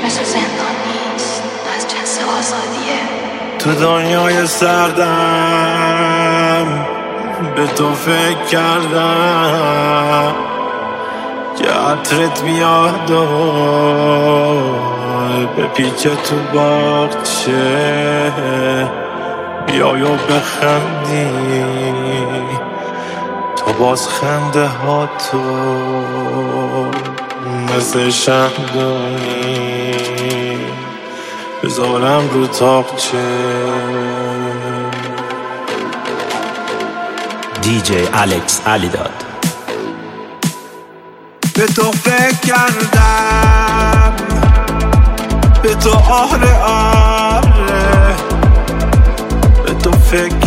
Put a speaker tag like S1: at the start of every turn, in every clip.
S1: مثل زندان نیست، از جنس آزادیه.
S2: تو دنیای سردم به تو فکر کردم که عطرت بیاد و به پیچه تو باغچه بیای و بخندی، تا باز خنده ها تو مثل شمدونی بذارم رو تاقچه.
S3: دیجی الکس علیداد.
S2: به تو فکر کردم، به تو آره آره، به تو فکر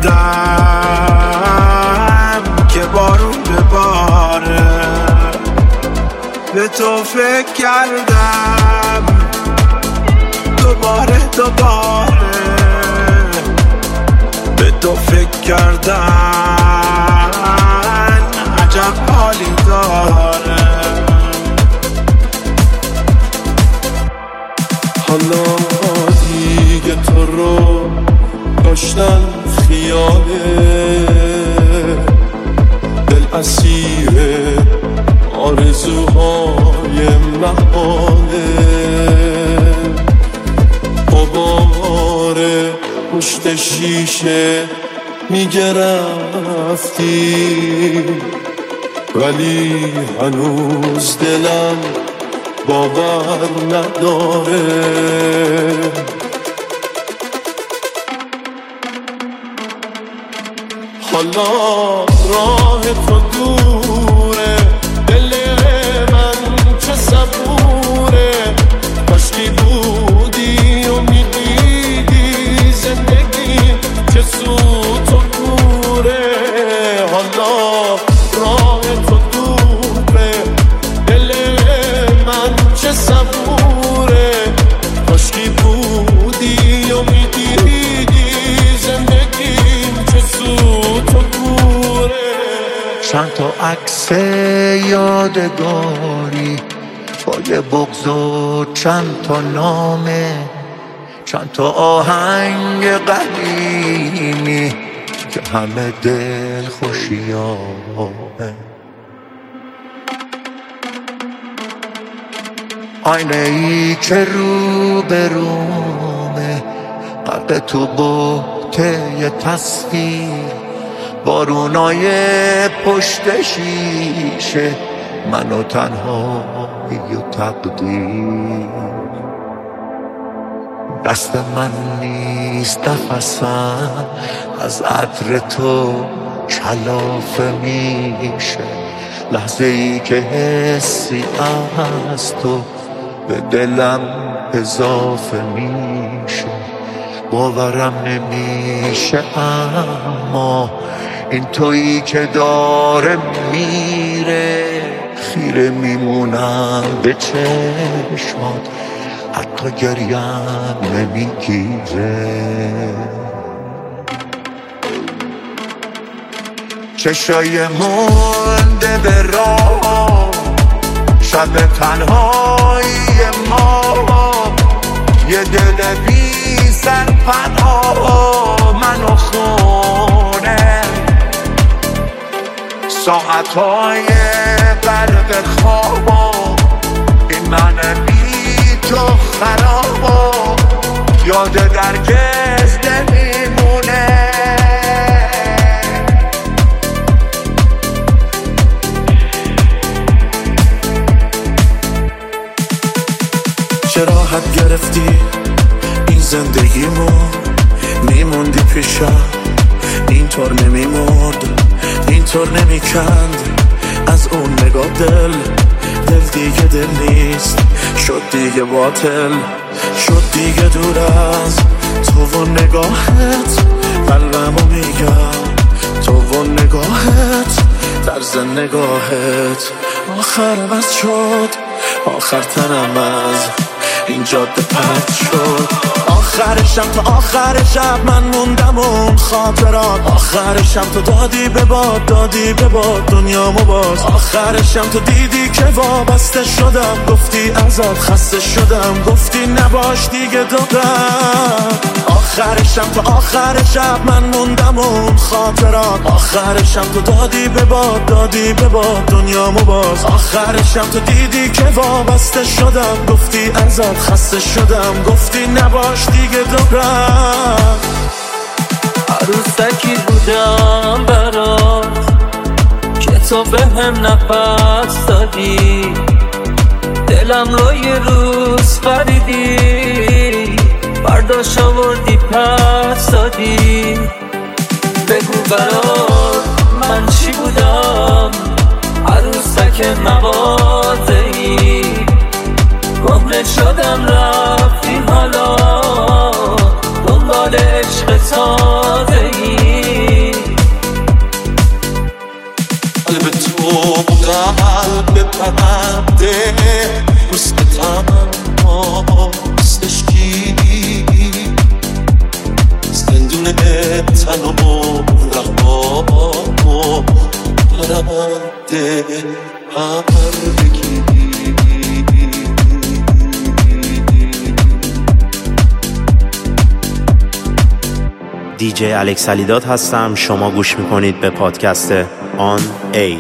S2: کردم که بارون بباره. به تو فکر کردم دوباره به تو فکر کردم عجب حالی داره. حالا دیگه تو رو داشتن خیاله، دل اسیر آرزوهای محاله. قباره پشت شیشه میگه رفتی، ولی هنوز دلم باور نداره. حالا راه تو دوره، دل من چه صبوره. کاشکی بودی و میدیدی زندگی چه سوت و کوره. حالا راه تو دوره، دل من چه صبوره. کاشکی بودی و میدیدی زندگی چه سوت و کوره.
S4: چند تا عکس یادگاری با یه بغض و چند تا نامه، چند تا آهنگ قدیمی که همه دل خوشیامه. آینه ای که رو به رومه، غرق تو بوته یه تصویر. بارونای پشت شیشه، من و تنهایی و تقدیر. دست من نیست نفسم، از عطر تو کلافه میشه. لحظه ای که حسی از تو به دلم اضافه میشه. باورم نمیشه اما این تویی که داره میره. خیره میمونم به چشمات، حتی گریم نمیگیره. چشای مونده به راه، شب تنهایی ما. یه دل بی سرپناه منو خونه. ساعتهای غرق خوابا، این من بی تو خرابا. یاد درگز نمیمونه.
S2: چه راحت گرفتی این زندگیمون، میموندی پیشم اینطور نمیمرد، اینطور نمیکند از اون نگاه. دل دیگه دل نیست، شد دیگه باطل، شد دیگه دور از تو و نگاهت. قلبمو میگم تو و نگاهت، طرز نگاهت. آخر بس شد، آخر تنم از این جاده پرت شد. آخرشم تا آخر شب من موندم اون خاطرات. آخرشم تو دادی به باد دنیامو باز. آخرشم تو دیدی که وابسته شدم، گفتی ازت خسته شدم، گفتی نباش دیگه دورم. آخرشم تا آخر شب من موندم اون خاطرات. آخرشم تو دادی به باد دنیامو باز. آخرشم تو دیدی که وابسته شدم، گفتی ازت خسته شدم، گفتی نباش دیگه دورم.
S5: عروسکی بودم برات که تو به هم نفس دادی، دلم رو یه روز خریدی، برداشت آوردی پس دادی. بگو برات من چی بودم، عروسک مغازه‌ای، کهنه شدم رفتی حالا دنبال عشق تازه‌ای.
S2: قلب تو قلب پرنده روستم روستشکی زندون تن و رقبام و پرنده پرگی.
S3: دیجی الکس علیداد هستم. شما گوش میکنید به پادکست آن ایر.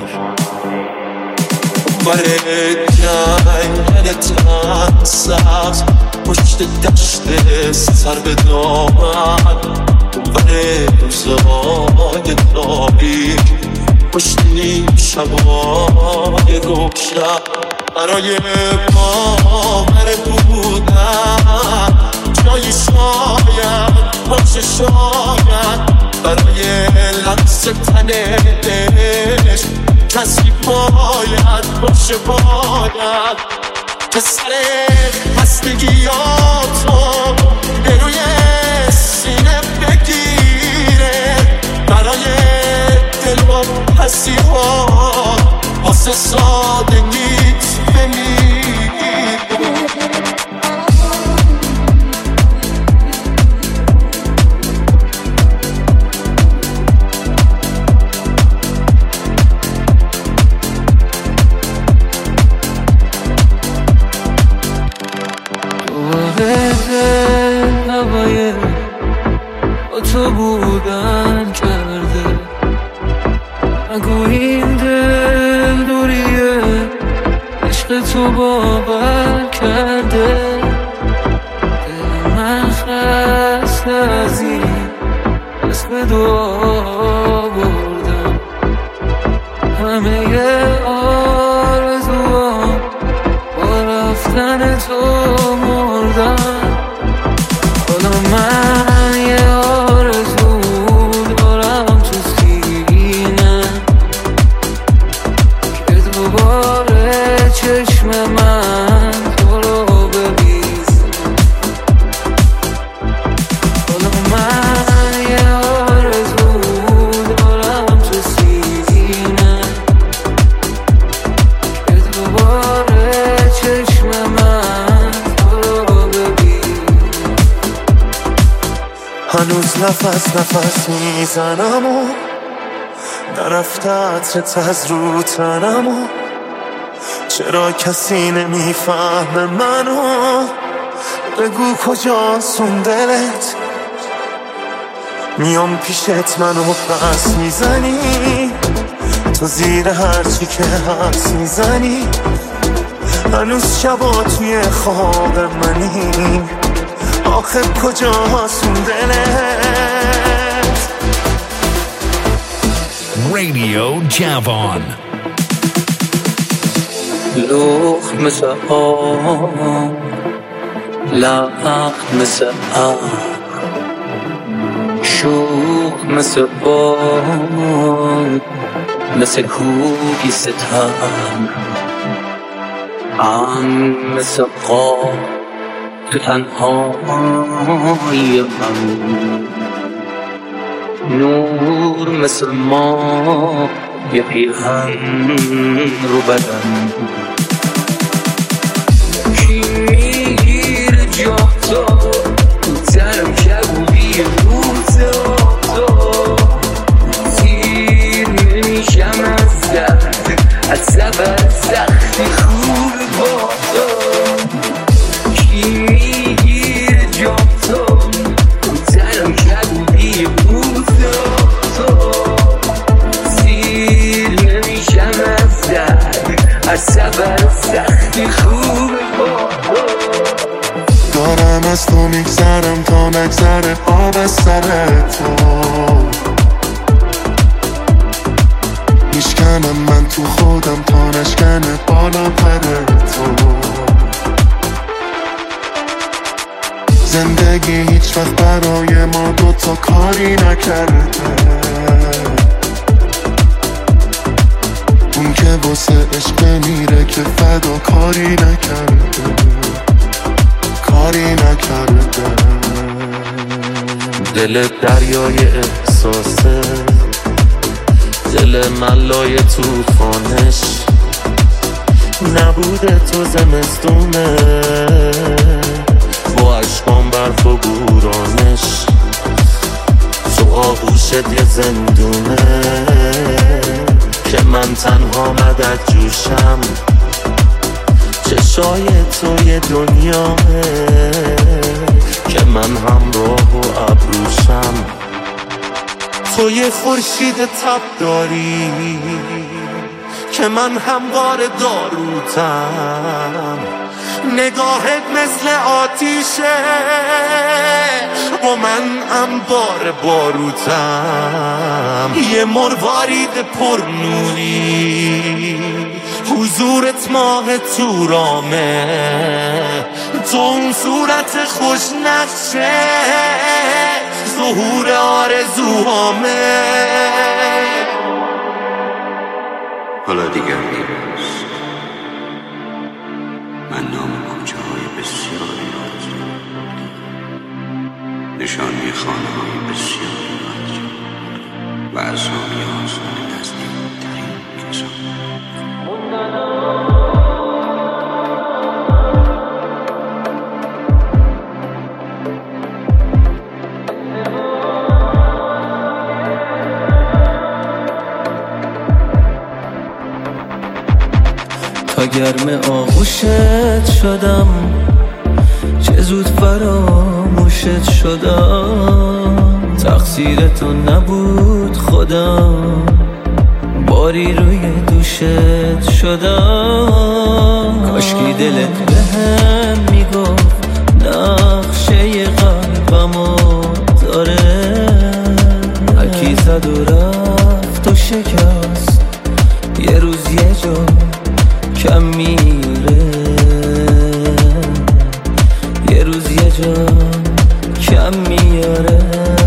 S2: بره جنگل تن سبز پشت دشت سر به دامن، بره روزای تاریک پشت نیم شبای روشن. برای باور بودن جایی شاید باشه، شاید برای لمس تنش کسی باید باشه، باید که سر خستگیاتو به روی سینه بگیره، برای دل و پسیها واسه سادگیت بمیره.
S5: هوای با تو بودن کرده، نگو این دل دوریه، عشق تو باور کرده. دل من خسته از این اسم دعا بردم، همه آرزوام با رفتن تو مردم. حالا من یه آرزو دارم تو سینه که دوباره چشم من تو رو ببیزه. حالا من یه آرزو دارم تو سینه که دوباره چشم من تو رو ببیزه.
S2: هنوز نفس میزنم و نرفته عطرت از رو تنم و چرا کسی نمیفهمه منو، بگو کجاست اون دلت، میام پیشت منو پس میزنی، تو زیر هرچی که حس میزنی، هنوز شبا توی خواب منی، آخه کجاست اون دلت.
S6: Radio Javon.
S5: لخت مثل آم، لخت مثل آم، شوخ مثل باد، مثل کوبی ستم، مثل قاب تو تنهای من، نور مثل ما یه پیرهن رو بدن. کی میگی سرم کبودی روزا سیر نمیشم از درد از سبر سختی خوب بازا کی میگیر جام تو سرم کبودی روزا سیر نمیشم از درد از سبر سختی خوب بازا
S2: دارم از تو میگذرم تا نگذره آب از سر تو میشکنم من تو خودم تا نشکنه بالا پر تو زندگی هیچ وقت برای ما دوتا کاری نکرده اون که واسه عشق میره که فدا کاری نکرده کاری نکرده دل دریای احساسه دل ملای توفانش نبوده تو زمستونه با عشقان برف و بورانش تو آغوشت یه زندونه که من تنها مدد جوشم چشای تو یه دنیاه که من همراه و ابروشم تو یه خورشید تب داری که من هموار داروتم نگاهت مثل آتیشه و من انبار باروتم یه مروارید پر نوری حضورت ماه تورامه تو اون صورت خوش نقشه ظهور آرزوهامه
S7: حالا دیگر میرست من نام کوچه های بسیاری یاد نشانی خانه های بسیاری یاد و اسامی آسان نزدیک ترین کسان
S5: تا گرم آغوشت شدم چه زود فراموشت شدم تقصیر تو نبود خودم باری روی دوشت شدم کاشکی دلت بهم میگفت نقشه قلبمو داره هرکی زد و رفت و شکست یه روز یه جا کم میره یه روز یه جا کم میاره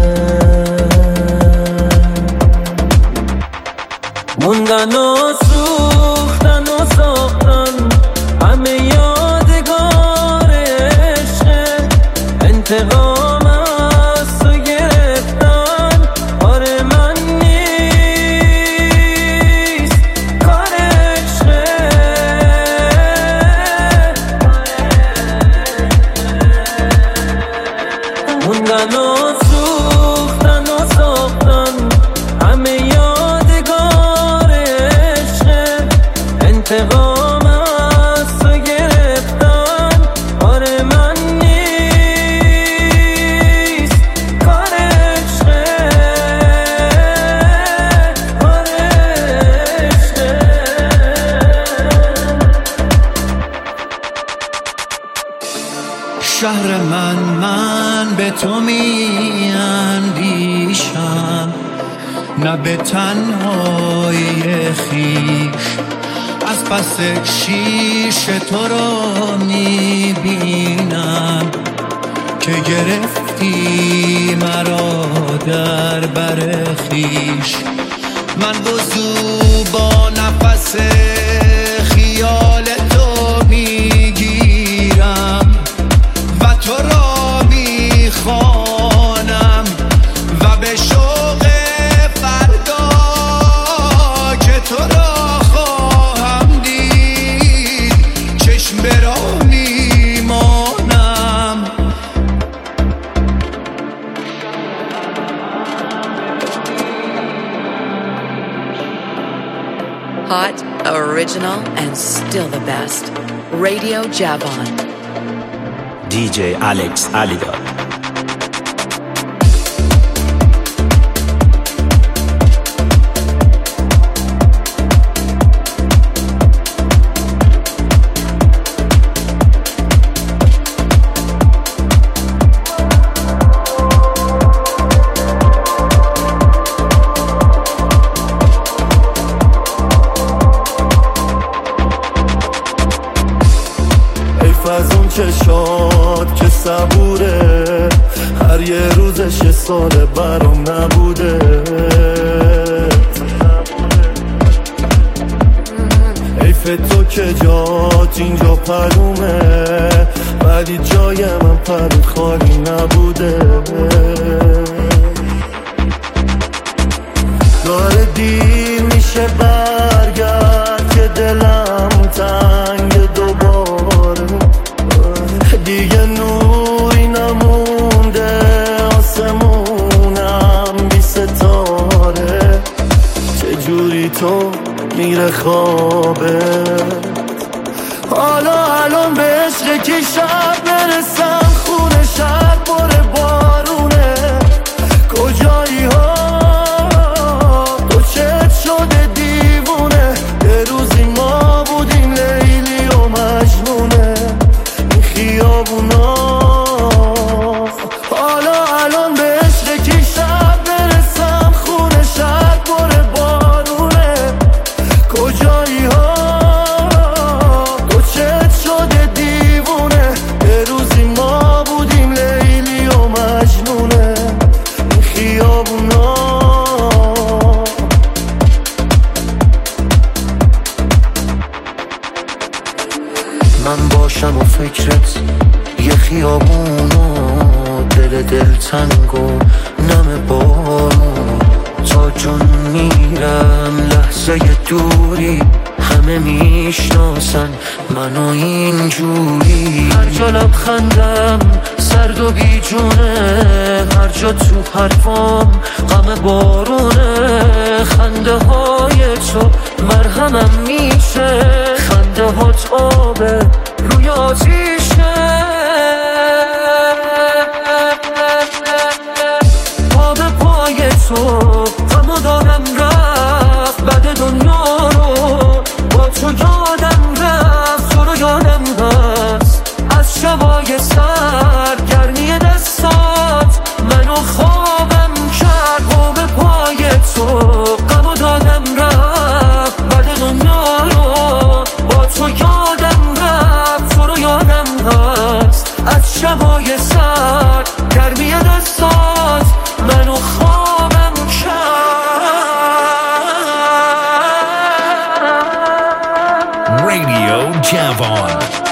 S5: موندن و سوختن و ساختن همه یادگار عشق انتقام از تو گرفتن آره من نیست کار عشق موندن و سوختن و ساختن همه یادگار عشق انتقام از تو گرفتن آره من نیست کار عشق آره عشق
S2: شهر من به تو می اندیشم نه به تنهای خویش از پس شیش تو رو می بینم که گرفتی مرا در بر خویش من وضو با نفس خیال تو میگیرم و تو را میخوانم و به شوق فردا که تو را خواهم دید چشم به راه میمانم
S8: Hot, original, and still the best. Radio Javon.
S3: DJ Alex Alidad.
S2: از اون چشات که صبوره هر یه روزش یه ساله برام نبوده حیف تو که جات اینجا پرومه ولی جای من پرود خالی نبوده داره دیر میشه برگرد که دلم تنگ دوباره دیگه نوری نمونده آسمونم بی ستاره چجوری تو میره خوابه حالا الان به عشق کی شب برسم خونه شب باره بارونه کجایی ها تو چت شده دیوونه یه روزی ما بودیم لیلی و مجنونه خیابونا حالا الان به عشق کی شب برسم خونه شب باره بارونه کجایی ها تو چت شده دیوونه یه روزی ما بودیم لیلی و مجنونه خیابونا من باشم و فکرت یه خیابونو دل تنگ و نم بارون تا جون میرم لحظه دوری همه میشناسن منو اینجوری هر جا لبخندم سرد و بی جونه هر جا تو حرفام غم بارونه خنده های تو مرهمم میشه خنده هات آبه روی آتیشه پا به پای تو غمو دارم رفت بد دنیا رو با تو یادم رفت تو رو یادم هست از شبای سر گرمی دستات منو خوابم کرد پا به پای تو غمو دادم رفت بد دنیا رو با تو یادم رفت تو رو یادم هست از شبای سر گرمی دستات منو خوابم کرد
S6: Radio Javon.